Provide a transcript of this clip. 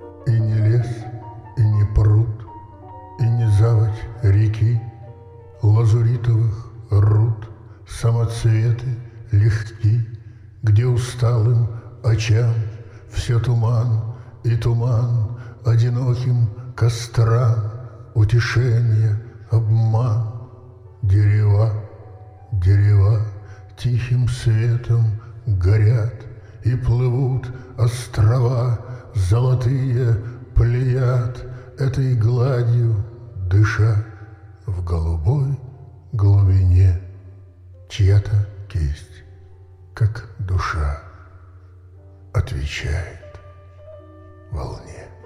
И не лес, и не пруд, и не заводь реки, лазуритовых руд самоцветы легки, где усталым очам все туман и туман, одиноким кострам утешение, обман. Дерева, дерева тихим светом горят, и плывут острова золотые плеяд, этой гладью дыша. В голубой глубине чья-то кисть, как душа, отвечает волне.